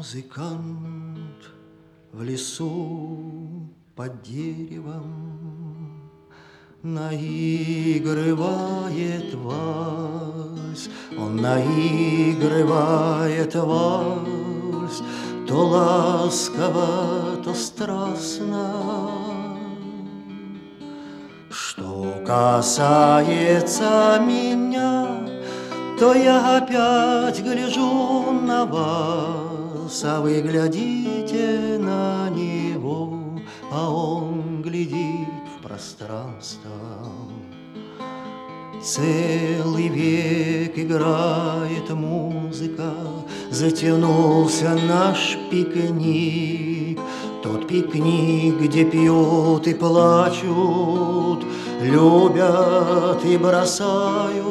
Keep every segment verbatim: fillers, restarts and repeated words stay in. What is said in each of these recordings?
Музыкант в лесу под деревом наигрывает вальс, он наигрывает вальс, то ласково, то страстно. Что касается меня, то я опять гляжу на вас, а вы глядите на него, а он глядит в пространство. Целый век играет музыка, затянулся наш пикник, тот пикник, где пьют и плачут, любят и бросают.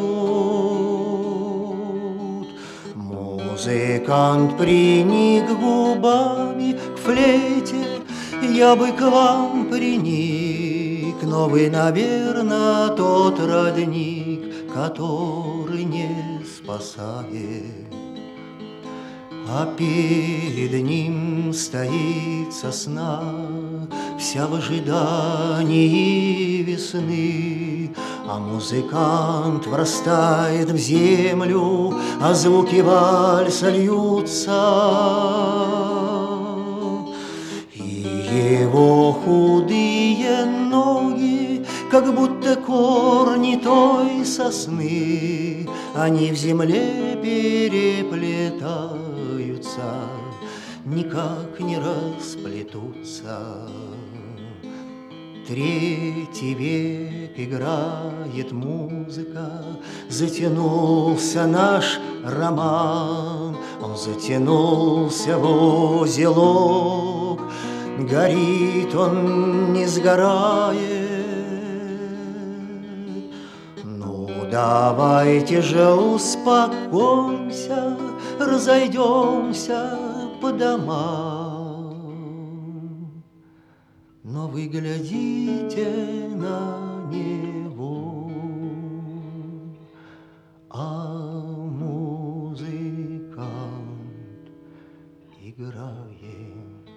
Музыкант приник губами к флейте, я бы к вам приник, но вы, наверно, тот родник, который не спасает. А перед ним стоит сосна, вся в ожидании весны, а музыкант врастает в землю, а звуки вальса льются. И его худые ноги, как будто корни той сосны, они в земле переплетаются, никак не расплетутся. Третий век играет музыка, затянулся наш роман, он затянулся в узелок, горит он, не сгорает. Ну, давайте же успокоимся, разойдемся по домам. Но вы глядите на него, а музыкант играет.